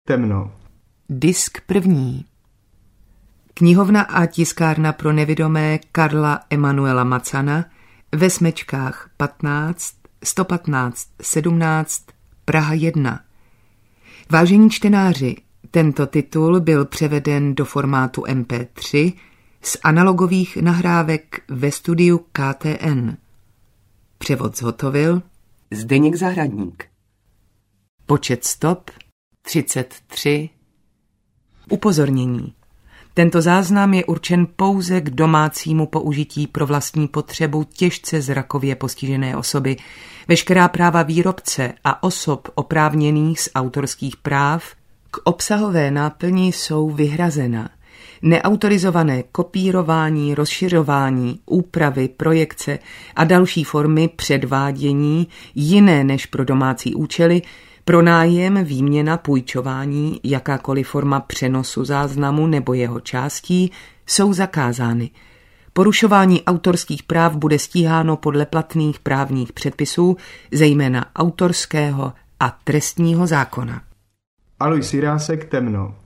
Temno. Disk první. Knihovna a tiskárna pro nevidomé Karla Emanuela Macana ve Smečkách 15, 115, 17, Praha 1. Vážení čtenáři, tento titul byl převeden do formátu MP3 z analogových nahrávek ve studiu KTN. Převod zhotovil Zdeněk Zahradník. Počet stop 33. Upozornění. Tento záznam je určen pouze k domácímu použití pro vlastní potřebu těžce zrakově postižené osoby. Veškerá práva výrobce a osob oprávněných z autorských práv k obsahové náplni jsou vyhrazena. Neautorizované kopírování, rozšiřování, úpravy, projekce a další formy předvádění jiné než pro domácí účely, pronájem, výměna, půjčování, jakákoliv forma přenosu záznamu nebo jeho částí jsou zakázány. Porušování autorských práv bude stíháno podle platných právních předpisů, zejména autorského a trestního zákona. Alois Jirásek, Temno.